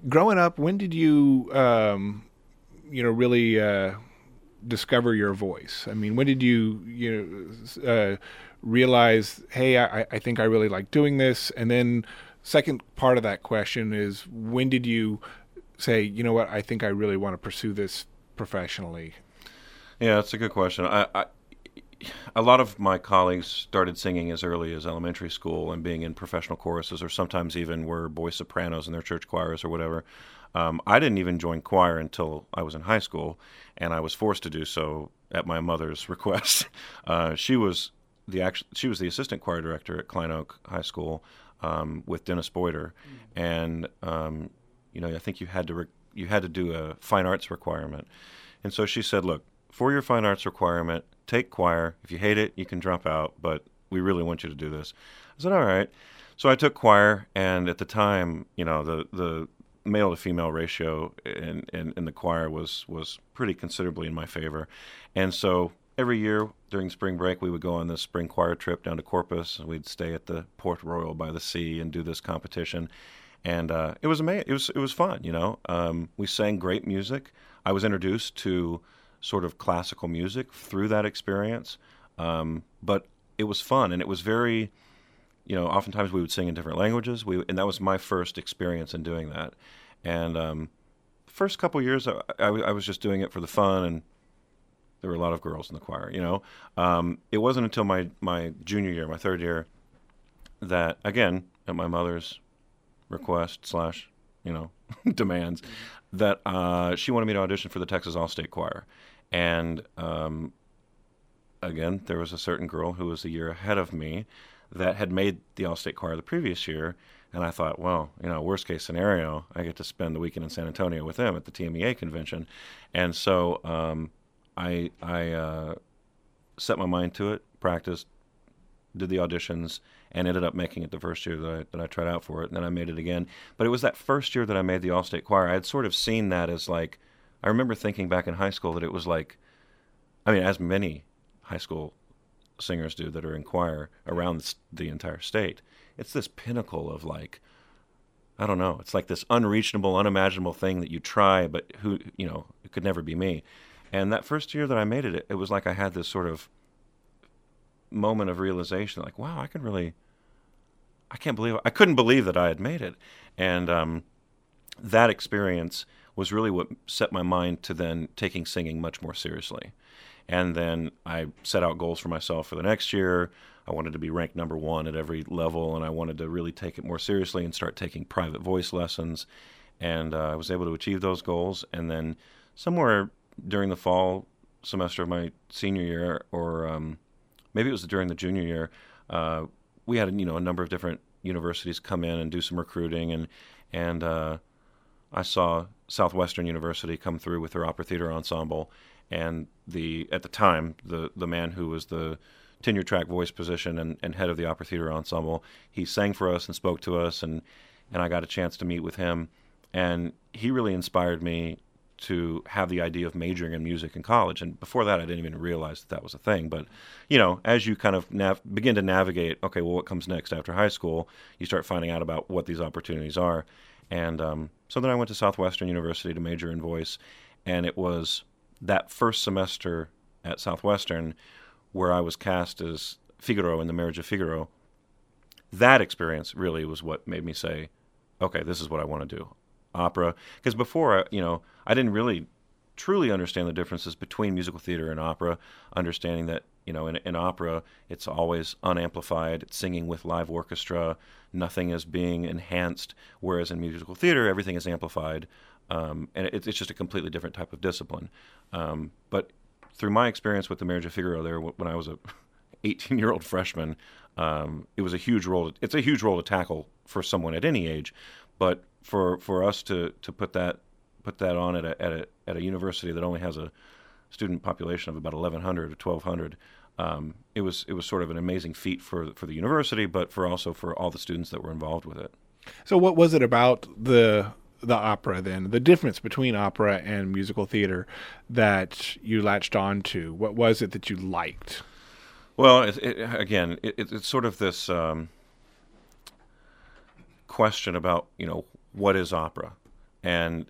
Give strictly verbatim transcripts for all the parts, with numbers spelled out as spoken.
growing up, when did you, um, you know, really uh, discover your voice? I mean, when did you, you know, uh, realize, hey, I, I think I really like doing this? And then, second part of that question is, when did you say, you know what, I think I really want to pursue this professionally? Yeah, that's a good question. I, I, a lot of my colleagues started singing as early as elementary school and being in professional choruses, or sometimes even were boy sopranos in their church choirs or whatever. Um, I didn't even join choir until I was in high school, and I was forced to do so at my mother's request. Uh, she was the act- she was the assistant choir director at Klein Oak High School um, with Dennis Boyder, and um, you know I think you had to re- you had to do a fine arts requirement, and so she said, "Look, for your fine arts requirement, take choir. If you hate it, you can drop out, but we really want you to do this." I said, all right. So I took choir, and at the time, you know, the, the male to female ratio in, in, in the choir was, was pretty considerably in my favor. And so every year during spring break, we would go on this spring choir trip down to Corpus, and we'd stay at the Port Royal by the sea and do this competition. And uh, it was amazing. It was, it was fun, you know. Um, we sang great music. I was introduced to sort of classical music through that experience. Um, but it was fun, and it was very, you know, oftentimes we would sing in different languages. We and that was my first experience in doing that. And um, the first couple years, I, I, I was just doing it for the fun, and there were a lot of girls in the choir, you know. Um, it wasn't until my, my junior year, my third year, that, again, at my mother's request slash, you know, demands, that uh, she wanted me to audition for the Texas All-State Choir. And um, again, there was a certain girl who was a year ahead of me that had made the All-State Choir the previous year. And I thought, well, you know, worst case scenario, I get to spend the weekend in San Antonio with them at the T M E A convention. And so um, I, I uh, set my mind to it, practiced, did the auditions, and ended up making it the first year that I, that I tried out for it. And then I made it again. But it was that first year that I made the All-State Choir. I had sort of seen that as like, I remember thinking back in high school that it was like, I mean, as many high school singers do that are in choir around the entire state, it's this pinnacle of like, I don't know, it's like this unreachable, unimaginable thing that you try, but who, you know, it could never be me. And that first year that I made it, it, it was like I had this sort of moment of realization, like, wow, I can really, I can't believe, I couldn't believe that I had made it. And um, that experience was really what set my mind to then taking singing much more seriously. And then I set out goals for myself for the next year. I wanted to be ranked number one at every level, and I wanted to really take it more seriously and start taking private voice lessons. And uh, I was able to achieve those goals. And then somewhere during the fall semester of my senior year, or um, maybe it was during the junior year, uh, we had you know a number of different universities come in and do some recruiting, and and uh, I saw Southwestern University come through with their opera theater ensemble, and the at the time the the man who was the tenure track voice position and, and head of the opera theater ensemble, he sang for us and spoke to us, and and I got a chance to meet with him, and he really inspired me to have the idea of majoring in music in college. And before that, I didn't even realize that that was a thing. But, you know, as you kind of nav- begin to navigate, okay, well, what comes next after high school, you start finding out about what these opportunities are. And um, so then I went to Southwestern University to major in voice, and it was that first semester at Southwestern where I was cast as Figaro in The Marriage of Figaro. That experience really was what made me say, okay, this is what I want to do. Opera, because before, you know, I didn't really truly understand the differences between musical theater and opera, understanding that, you know, in, in opera, it's always unamplified, it's singing with live orchestra, nothing is being enhanced, whereas in musical theater, everything is amplified, um, and it, it's just a completely different type of discipline. Um, but through my experience with The Marriage of Figaro there, when I was a eighteen-year-old freshman, um, it was a huge role. To, it's a huge role to tackle for someone at any age, but for for us to, to put that put that on at a, at a at a university that only has a student population of about eleven hundred or twelve hundred, um, it was it was sort of an amazing feat for for the university, but for also for all the students that were involved with it. So, what was it about the the opera then, the difference between opera and musical theater, that you latched on to? What was it that you liked? Well, it, it, again, it, it's sort of this um, question about, you know, what is opera? and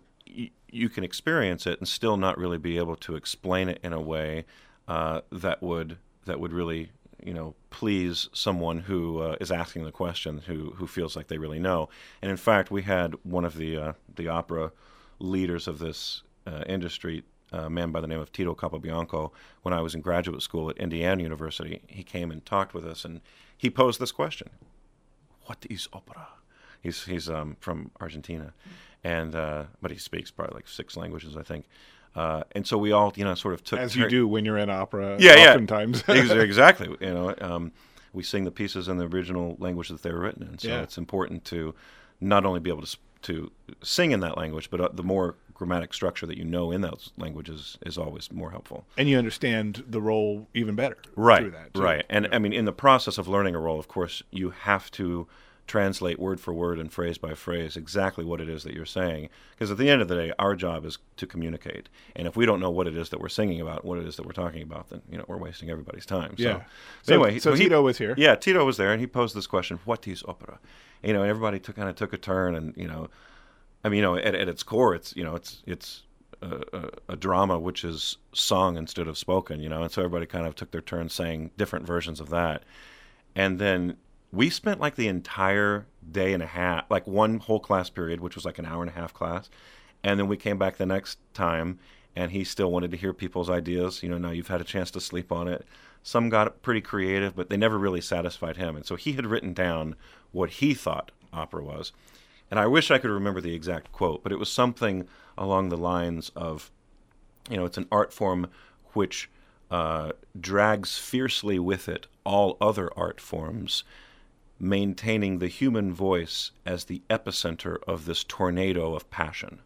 y- you can experience it and still not really be able to explain it in a way uh, that would that would really, you know, please someone who uh, is asking the question, who who feels like they really know. And in fact, we had one of the uh, the opera leaders of this uh, industry, a man by the name of Tito Capobianco, when I was in graduate school at Indiana University. He came and talked with us, and he posed this question: "What is opera?" He's he's um, from Argentina, and uh, but he speaks probably like six languages, I think. Uh, and so we all, you know, sort of took as you turn- do when you're in opera. yeah, oftentimes. yeah, Ex- exactly. You know, um, we sing the pieces in the original language that they were written in. So Yeah. it's important to not only be able to s- to sing in that language, but uh, the more grammatic structure that you know in those languages is always more helpful. And you understand the role even better Right, through that. Too. right. And Yeah. I mean, in the process of learning a role, of course, you have to translate word for word and phrase by phrase exactly what it is that you're saying. Because at the end of the day, our job is to communicate. And if we don't know what it is that we're singing about, what it is that we're talking about, then, you know, we're wasting everybody's time. So, Yeah. so anyway, so he- Tito was here. Yeah, Tito was there, and he posed this question: "What is opera?" You know, and everybody took kind of took a turn, and you know, I mean, you know, at, at its core, it's you know, it's it's a, a, a drama which is sung instead of spoken. You know, and so everybody kind of took their turn saying different versions of that, and then we spent like the entire day and a half, like one whole class period, which was like an hour and a half class, and then we came back the next time, and he still wanted to hear people's ideas. You know, now you've had a chance to sleep on it. Some got pretty creative, but they never really satisfied him. And so he had written down what he thought opera was. And I wish I could remember the exact quote, but it was something along the lines of, you know, it's an art form which uh, drags fiercely with it all other art forms, maintaining the human voice as the epicenter of this tornado of passion.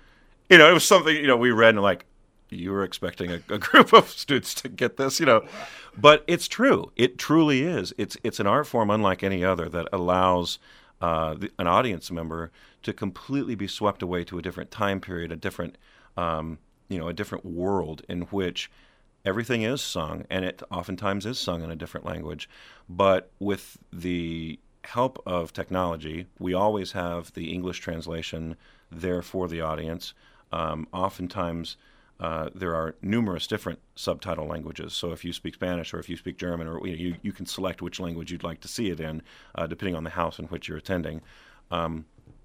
You know, it was something, you know, we read and like, you were expecting a, a group of students to get this, you know. But it's true. It truly is. It's it's an art form unlike any other that allows uh, the, an audience member to completely be swept away to a different time period, a different, um, you know, a different world in which everything is sung, and it oftentimes is sung in a different language. But with the help of technology, we always have the English translation there for the audience. Um, oftentimes, uh, there are numerous different subtitle languages. So if you speak Spanish or if you speak German, or you you can select which language you'd like to see it in, uh, depending on the house in which you're attending, um,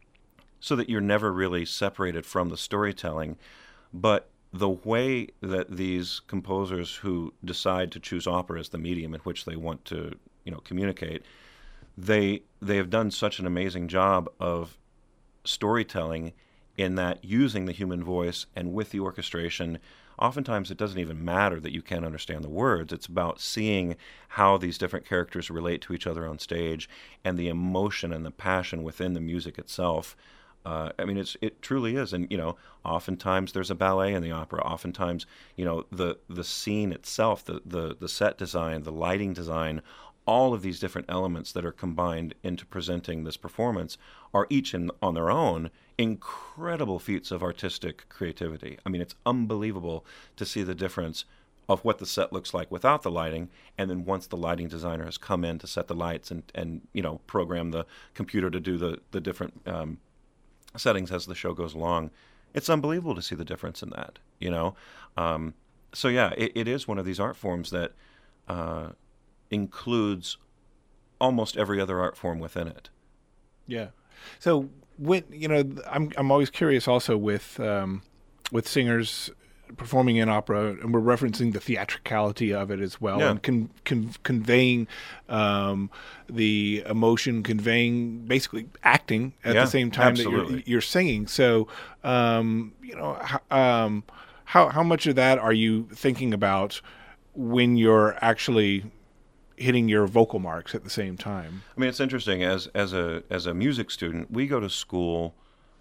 so that you're never really separated from the storytelling. But the way that these composers who decide to choose opera as the medium in which they want to, you know, communicate, they they have done such an amazing job of storytelling in that using the human voice and with the orchestration. Oftentimes it doesn't even matter that you can't understand the words. It's about seeing how these different characters relate to each other on stage and the emotion and the passion within the music itself. Uh, I mean, it's it truly is, and you know, oftentimes there's a ballet in the opera. Oftentimes, you know, the the scene itself, the the the set design, the lighting design, all of these different elements that are combined into presenting this performance are each in, on their own incredible feats of artistic creativity. I mean, it's unbelievable to see the difference of what the set looks like without the lighting, and then once the lighting designer has come in to set the lights and and you know, program the computer to do the the different um, settings as the show goes along. It's unbelievable to see the difference in that, you know. Um, so yeah, it, it is one of these art forms that uh, includes almost every other art form within it. Yeah. So when you know, I'm I'm always curious also with um, with singers performing in opera, and we're referencing the theatricality of it as well, Yeah. and con- con- conveying um, the emotion, conveying basically acting at Yeah, the same time that absolutely. you're, you're singing. So um, you know, how, um, how how much of that are you thinking about when you're actually hitting your vocal marks at the same time? I mean, it's interesting. As as a as a music student, we go to school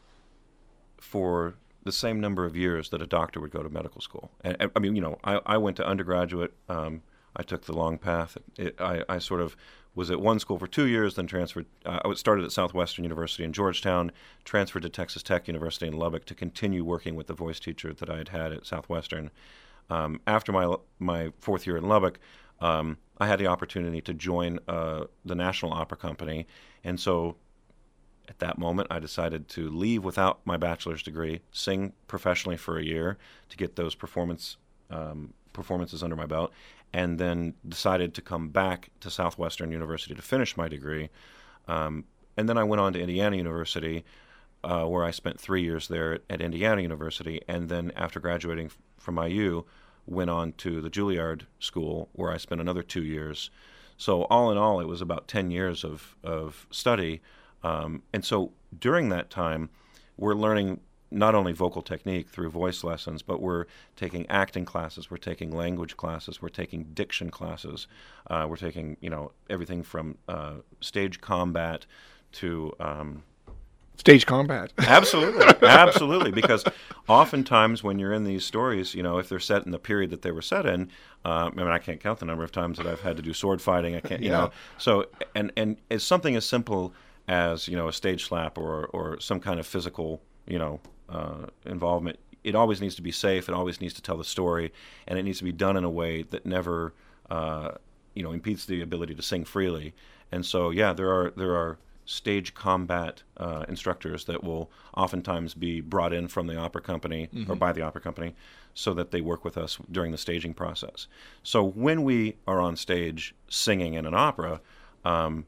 for the same number of years that a doctor would go to medical school. And, and I mean, you know, I, I went to undergraduate. Um, I took the long path. It, I, I sort of was at one school for two years, then transferred. Uh, I started at Southwestern University in Georgetown, transferred to Texas Tech University in Lubbock to continue working with the voice teacher that I had had at Southwestern. Um, after my my fourth year in Lubbock, um, I had the opportunity to join uh, the National Opera Company, and so at that moment, I decided to leave without my bachelor's degree, sing professionally for a year to get those performance um, performances under my belt, and then decided to come back to Southwestern University to finish my degree. Um, and then I went on to Indiana University, uh, where I spent three years there at, at Indiana University, and then after graduating f- from I U, went on to the Juilliard School, where I spent another two years. So all in all, it was about ten years of, of study. Um, and so during that time, we're learning not only vocal technique through voice lessons, but we're taking acting classes, we're taking language classes, we're taking diction classes, uh, we're taking, you know, everything from uh, stage combat to... Um, Stage combat. Absolutely, absolutely. Because oftentimes when you're in these stories, you know, if they're set in the period that they were set in, uh, I mean, I can't count the number of times that I've had to do sword fighting. I can't, you Yeah. know. So, and and it's something as simple as, you know, a stage slap or or some kind of physical, you know, uh, involvement. It always needs to be safe. It always needs to tell the story, and it needs to be done in a way that never, uh, you know, impedes the ability to sing freely. And so, yeah, there are there are. stage combat uh, instructors that will oftentimes be brought in from the opera company mm-hmm. or by the opera company so that they work with us during the staging process. So when we are on stage singing in an opera, um,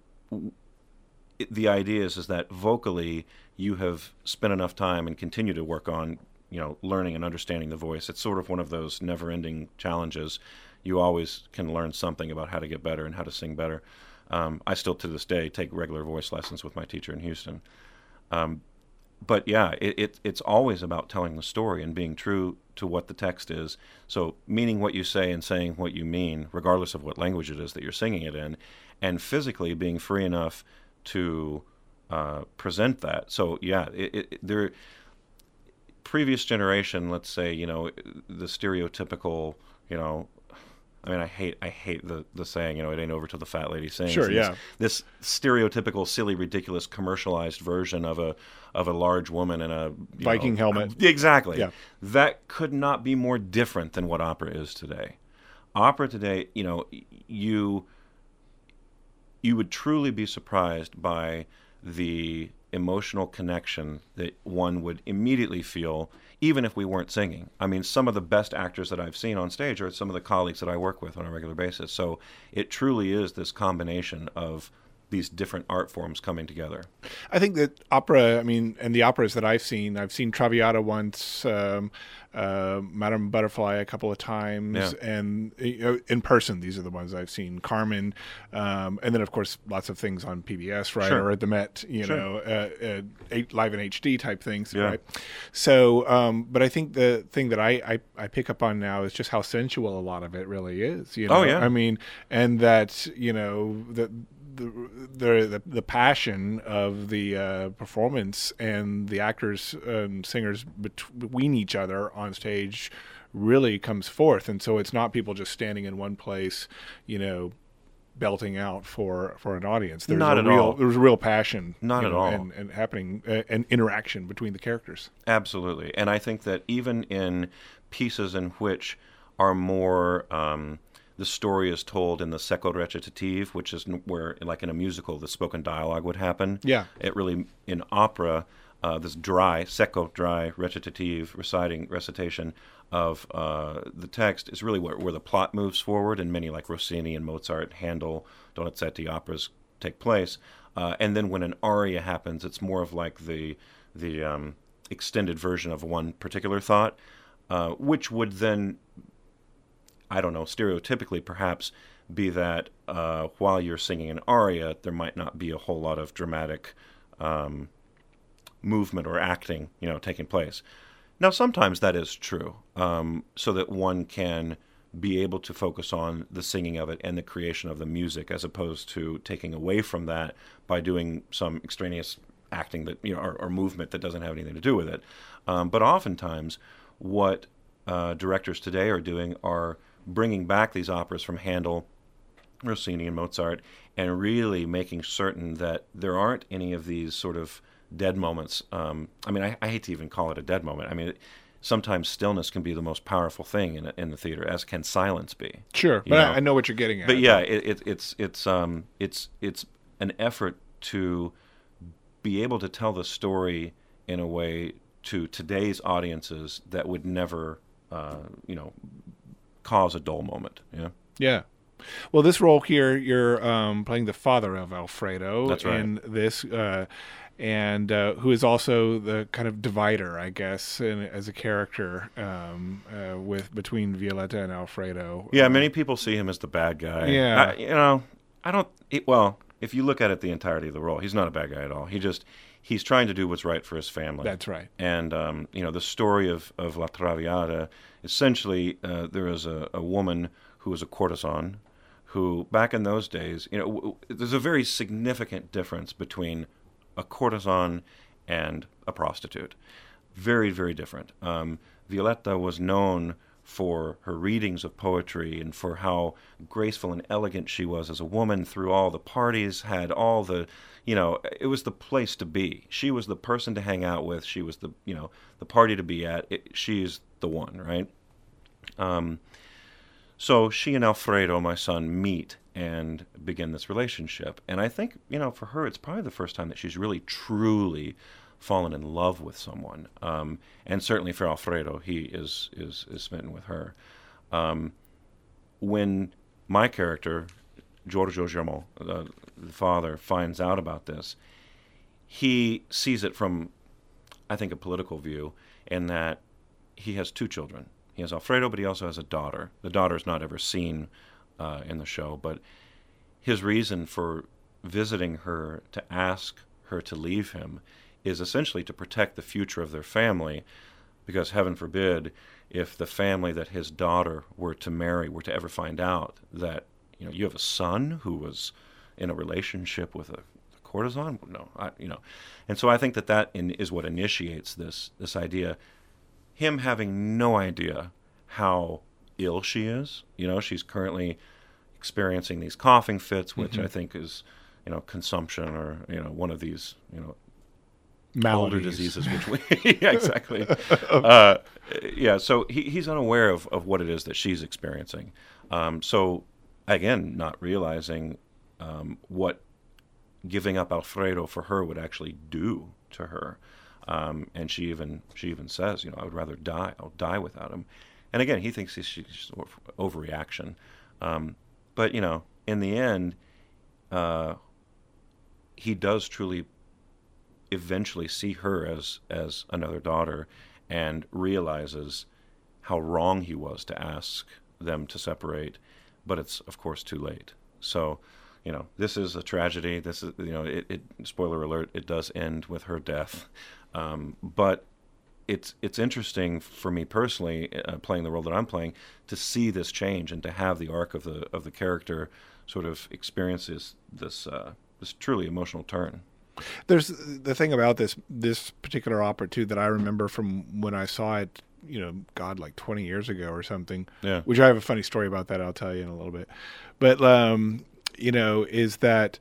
it, the idea is, is that vocally you have spent enough time and continue to work on, you know, learning and understanding the voice. It's sort of one of those never-ending challenges. You always can learn something about how to get better and how to sing better. Um, I still, to this day, take regular voice lessons with my teacher in Houston. Um, but yeah, it, it, it's always about telling the story and being true to what the text is. So meaning what you say and saying what you mean, regardless of what language it is that you're singing it in, and physically being free enough to uh, present that. So yeah, it, it, there. Previous generation, let's say, you know, the stereotypical, you know. I mean, I hate I hate the, the saying, you know, it ain't over till the fat lady sings. Sure, yeah. This, this stereotypical, silly, ridiculous, commercialized version of a of a large woman in a Viking know, helmet. Exactly. Yeah. That could not be more different than what opera is today. Opera today, you know, you you would truly be surprised by the emotional connection that one would immediately feel, even if we weren't singing. I mean, some of the best actors that I've seen on stage are some of the colleagues that I work with on a regular basis. So it truly is this combination of these different art forms coming together. I think that opera, I mean, and the operas that I've seen, I've seen Traviata once, um, uh, Madame Butterfly a couple of times, Yeah. and you know, in person, these are the ones I've seen. Carmen, um, and then of course lots of things on P B S, right, Sure. or at the Met, you Sure. know, uh, uh, eight, live in H D type things, Yeah. right? So, um, but I think the thing that I, I I pick up on now is just how sensual a lot of it really is. You know? Oh, yeah. I mean, and that you know that. The, the the passion of the uh, performance and the actors and singers between each other on stage really comes forth, and so it's not people just standing in one place, you know, belting out for, for an audience. There's Not a at real, all. There's real passion, Not you at know, all. and, and happening uh, and interaction between the characters. Absolutely. And I think that even in pieces in which are more... Um, the story is told in the secco recitative, which is where, like in a musical, the spoken dialogue would happen. Yeah. It really, in opera, uh, this dry, secco, dry recitative, reciting, recitation of uh, the text is really where, where the plot moves forward, and many like Rossini and Mozart, Handel, Donizetti operas take place. Uh, and then when an aria happens, it's more of like the the um, extended version of one particular thought, uh, which would then... I don't know, stereotypically perhaps be that uh, while you're singing an aria, there might not be a whole lot of dramatic um, movement or acting, you know, taking place. Now, sometimes that is true, um, so that one can be able to focus on the singing of it and the creation of the music, as opposed to taking away from that by doing some extraneous acting that, you know, or, or movement that doesn't have anything to do with it. Um, but oftentimes, what uh, directors today are doing are bringing back these operas from Handel, Rossini, and Mozart, and really making certain that there aren't any of these sort of dead moments. Um, I mean, I, I hate to even call it a dead moment. I mean, it, sometimes stillness can be the most powerful thing in, in the theater, as can silence be. Sure, but I, I know what you're getting at. But yeah, it, it, it's it's um, it's it's an effort to be able to tell the story in a way to today's audiences that would never, uh, you know, cause a dull moment. Yeah. Yeah. Well, this role here, you're um, playing the father of Alfredo. That's right. In this, uh, and uh, who is also the kind of divider, I guess, in, as a character um, uh, with between Violetta and Alfredo. Yeah, um, many people see him as the bad guy. Yeah. I, you know, I don't. It, well, if you look at it the entirety of the role, he's not a bad guy at all. He just he's trying to do what's right for his family. That's right. And um, you know, the story of of La Traviata, essentially, uh, there is a, a woman who was a courtesan, who back in those days, you know, w- there's a very significant difference between a courtesan and a prostitute. Very, very different. Um, Violetta was known for her readings of poetry and for how graceful and elegant she was as a woman through all the parties, had all the, you know, it was the place to be. She was the person to hang out with. She was the, you know, the party to be at. It, she's the one, right? Um, so she and Alfredo, my son, meet and begin this relationship. And I think, you know, for her, it's probably the first time that she's really truly fallen in love with someone. Um, and certainly for Alfredo, he is is, is smitten with her. Um, when my character, Giorgio Germont, uh, the father, finds out about this, he sees it from, I think, a political view, in that he has two children. He has Alfredo, but he also has a daughter. The daughter is not ever seen uh, in the show, but his reason for visiting her to ask her to leave him is essentially to protect the future of their family, because heaven forbid if the family that his daughter were to marry were to ever find out that, you know, you have a son who was in a relationship with a, a courtesan. No, I, you know, and so I think that that in, is what initiates this this idea. Him having no idea how ill she is. You know, she's currently experiencing these coughing fits, which mm-hmm. I think is, you know, consumption or, you know, one of these, you know, maladies. Older diseases, which we, yeah, exactly. uh, yeah, so he, he's unaware of, of what it is that she's experiencing. Um, so, again, not realizing um, what giving up Alfredo for her would actually do to her. Um, and she even she even says, you know, I would rather die. I'll die without him. And again, he thinks he's, she's overreaction. Um, but, you know, in the end, uh, he does truly eventually see her as as another daughter, and realizes how wrong he was to ask them to separate, but it's of course too late. So, you know, this is a tragedy. This is, you know, it, it spoiler alert, it does end with her death. Um, but it's it's interesting for me personally, uh, playing the role that I'm playing, to see this change and to have the arc of the of the character sort of experiences this uh, this truly emotional turn. There's the thing about this this particular opera too that I remember from when I saw it, you know, God, like twenty years ago or something. Yeah. Which I have a funny story about that. I'll tell you in a little bit. But um, you know, is that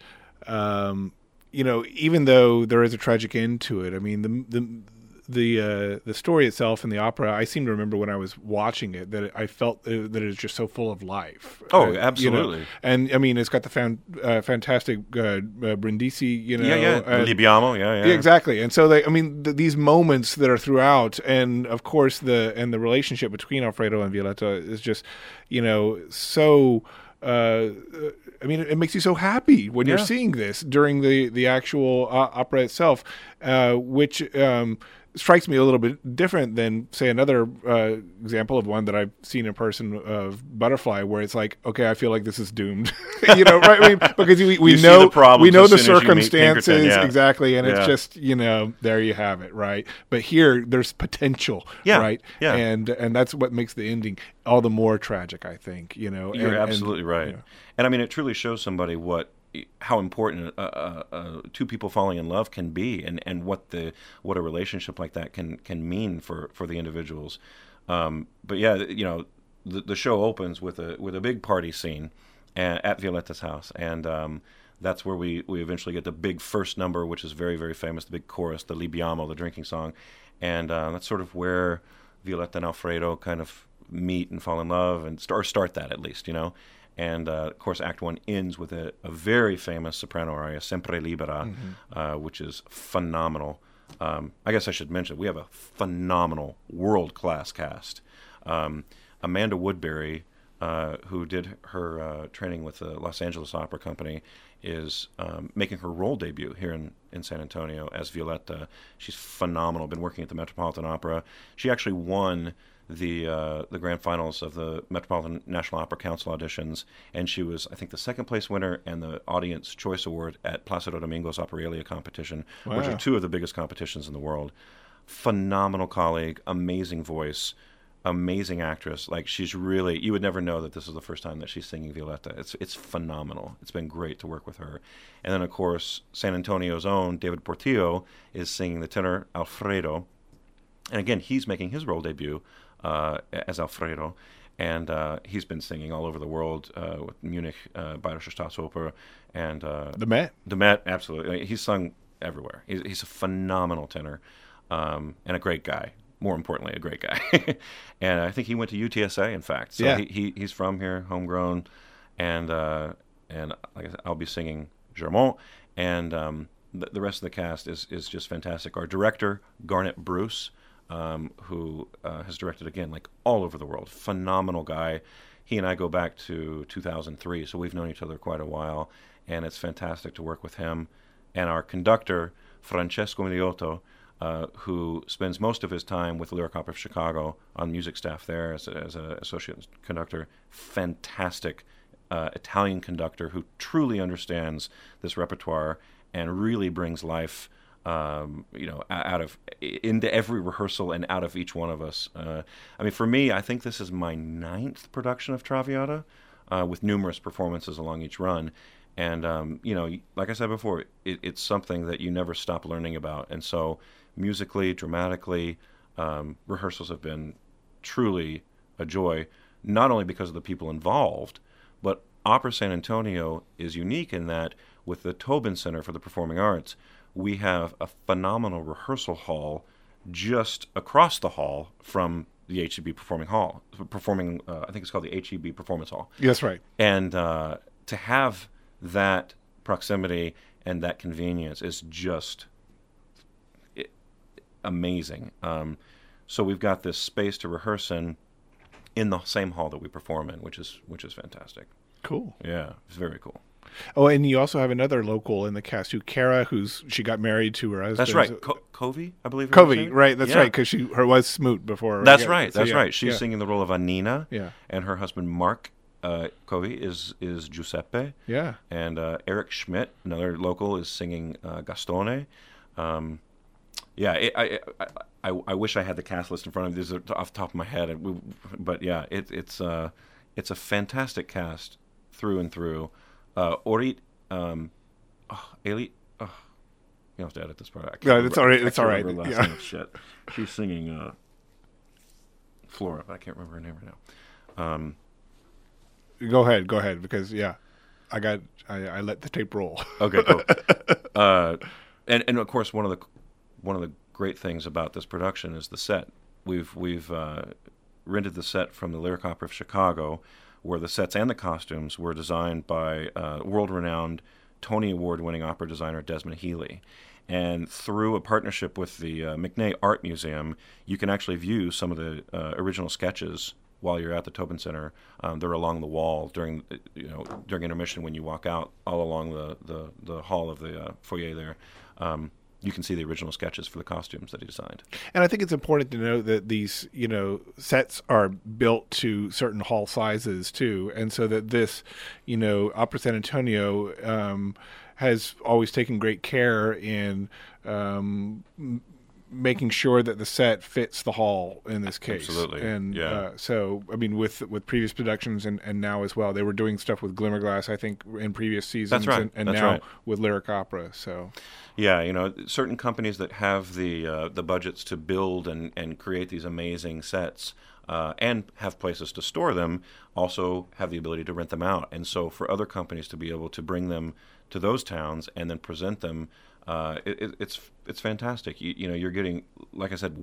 um, you know, even though there is a tragic end to it, I mean, the the the uh, the story itself in the opera, I seem to remember when I was watching it that it, I felt uh, that it is just so full of life. Oh, uh, absolutely. You know? And I mean, it's got the fan, uh, fantastic uh, uh, Brindisi, you know. Yeah, yeah. Uh, Libiamo, yeah, yeah. Yeah, exactly. And so they, I mean, th- these moments that are throughout, and of course the and the relationship between Alfredo and Violetta is just, you know, so. Uh, I mean, it makes you so happy when yeah. you're seeing this during the the actual uh, opera itself, uh, which um, strikes me a little bit different than, say, another uh, example of one that I've seen in person of Butterfly, where it's like, okay, I feel like this is doomed, you know, right? I mean, because we, we you know the we know the as as circumstances yeah. exactly, and yeah. it's just, you know, there you have it, right? But here, there's potential, yeah. right? Yeah, and and that's what makes the ending all the more tragic, I think. You know, you're and, absolutely and, right, you know. And I mean, it truly shows somebody what. How important uh, uh, uh, two people falling in love can be, and, and what the what a relationship like that can can mean for, for the individuals. Um, but yeah, you know, the, the show opens with a with a big party scene at, at Violetta's house, and um, that's where we, we eventually get the big first number, which is very very famous, the big chorus, the Libiamo, the drinking song, and uh, that's sort of where Violetta and Alfredo kind of meet and fall in love, and start, or start that at least, you know. And, uh, of course, Act One ends with a, a very famous soprano aria, Sempre Libera, mm-hmm. uh, which is phenomenal. Um, I guess I should mention, we have a phenomenal, world-class cast. Um, Amanda Woodbury, uh, who did her uh, training with the Los Angeles Opera Company, is um, making her role debut here in, in San Antonio as Violetta. She's phenomenal, been working at the Metropolitan Opera. She actually won the uh, the grand finals of the Metropolitan National Opera Council auditions, and she was, I think, the second place winner and the Audience Choice Award at Placido Domingo's Operalia competition, wow. which are two of the biggest competitions in the world. Phenomenal colleague, amazing voice, amazing actress. Like, she's really, you would never know that this is the first time that she's singing Violetta. It's it's phenomenal. It's been great to work with her. And then, of course, San Antonio's own David Portillo is singing the tenor Alfredo. And again, he's making his role debut uh, as Alfredo. And uh, he's been singing all over the world uh, with Munich, uh, Bayerische Staatsoper, and uh, the Met. The Met, absolutely. He's sung everywhere. He's, he's a phenomenal tenor um, and a great guy. More importantly, a great guy. And I think he went to U T S A, in fact. So yeah. he, he he's from here, homegrown. And uh, and like I said, I'll be singing Germont. And um, the, the rest of the cast is, is just fantastic. Our director, Garnet Bruce, um, who uh, has directed, again, like all over the world. Phenomenal guy. He and I go back to two thousand three, so we've known each other quite a while. And it's fantastic to work with him. And our conductor, Francesco Miliotto, Uh, who spends most of his time with the Lyric Opera of Chicago on music staff there as, a, as an associate conductor. Fantastic uh, Italian conductor who truly understands this repertoire and really brings life, um, you know, out of into every rehearsal and out of each one of us. Uh, I mean, for me, I think this is my ninth production of Traviata, uh, with numerous performances along each run. And, um, you know, like I said before, it, it's something that you never stop learning about. And so musically, dramatically, um, rehearsals have been truly a joy, not only because of the people involved, but Opera San Antonio is unique in that with the Tobin Center for the Performing Arts, we have a phenomenal rehearsal hall just across the hall from the H E B Performing Hall, performing, uh, I think it's called the H E B Performance Hall. Yes, right. And uh, to have that proximity and that convenience is just it, amazing. Um, so we've got this space to rehearse in, in the same hall that we perform in, which is which is fantastic. Cool. Yeah, it's very cool. Oh, and you also have another local in the cast, who Kara, who's she got married to her husband. That's right, Co- Covey, I believe. Covey, right? That's yeah. right, because she her was Smoot before. That's yeah. right. So, that's yeah, right. She's yeah. singing the role of Annina. Yeah. And her husband Mark uh, Covey is is Giuseppe. Yeah. And uh, Eric Schmidt, another local, is singing uh, Gastone. Um, yeah, it, I, I I I wish I had the cast list in front of me. These are off the top of my head, but yeah, it, it's uh it's a fantastic cast through and through. Uh, Orit, um, oh, Elite, oh, you have to edit this part. I can't no, it's all right. It's all right. Last yeah. name. Shit, she's singing uh, Flora, but I can't remember her name right now. Um, go ahead, go ahead, because yeah, I got I, I let the tape roll. Okay, cool. uh, and and of course, one of the one of the great things about this production is the set. We've we've uh, rented the set from the Lyric Opera of Chicago, where the sets and the costumes were designed by uh, world-renowned Tony Award-winning opera designer Desmond Healy. And through a partnership with the uh, McNay Art Museum, you can actually view some of the uh, original sketches while you're at the Tobin Center. Um, they're along the wall during, you know, during intermission when you walk out, all along the, the, the hall of the uh, foyer there. Um, you can see the original sketches for the costumes that he designed. And I think it's important to note that these, you know, sets are built to certain hall sizes too, and so that this, you know, Opera San Antonio um, has always taken great care in um, m- making sure that the set fits the hall in this case. Absolutely. And yeah. uh, so, I mean, with with previous productions and, and now as well, they were doing stuff with Glimmerglass, I think, in previous seasons. That's right. And, and That's now right. with Lyric Opera. So. Yeah, you know, certain companies that have the uh, the budgets to build and, and create these amazing sets uh, and have places to store them also have the ability to rent them out. And so for other companies to be able to bring them to those towns and then present them, uh, it, it's it's fantastic. You, you know, you're getting, like I said,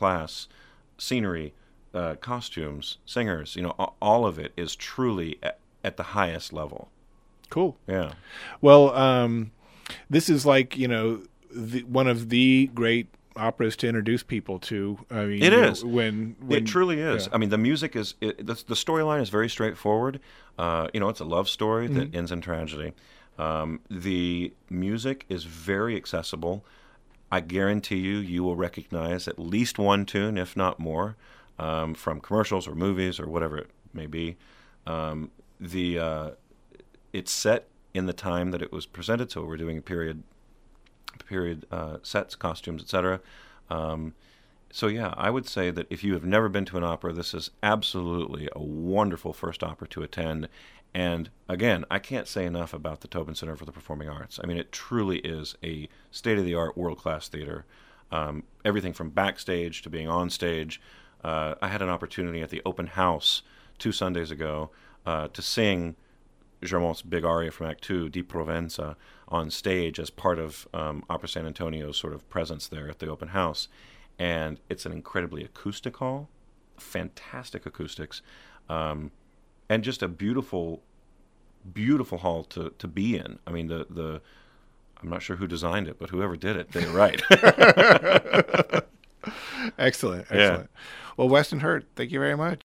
world-class scenery, uh, costumes, singers. You know, all of it is truly at the highest level. Cool. Yeah. Well, um, this is like, you know, the, one of the great operas to introduce people to. I mean, it you is. know, when, when it truly is. Yeah. I mean, the music is it, the, the storyline is very straightforward. Uh, you know, it's a love story that Mm-hmm. ends in tragedy. Um, the music is very accessible. I guarantee you, you will recognize at least one tune, if not more, um, from commercials or movies or whatever it may be. Um, the uh, it's set in the time that it was presented, so we're doing period period uh, sets, costumes, et cetera. Um, so yeah, I would say that if you have never been to an opera, this is absolutely a wonderful first opera to attend. And again, I can't say enough about the Tobin Center for the Performing Arts. I mean, it truly is a state-of-the-art, world-class theater. Um, everything from backstage to being on stage. Uh, I had an opportunity at the open house two Sundays ago uh, to sing Germont's big aria from Act Two, Di Provenza, on stage as part of um, Opera San Antonio's sort of presence there at the open house. And it's an incredibly acoustic hall, fantastic acoustics, um, and just a beautiful, beautiful hall to, to be in. I mean, the, the I'm not sure who designed it, but whoever did it did it right. Excellent, excellent. Yeah. Well, Weston Hurt, thank you very much.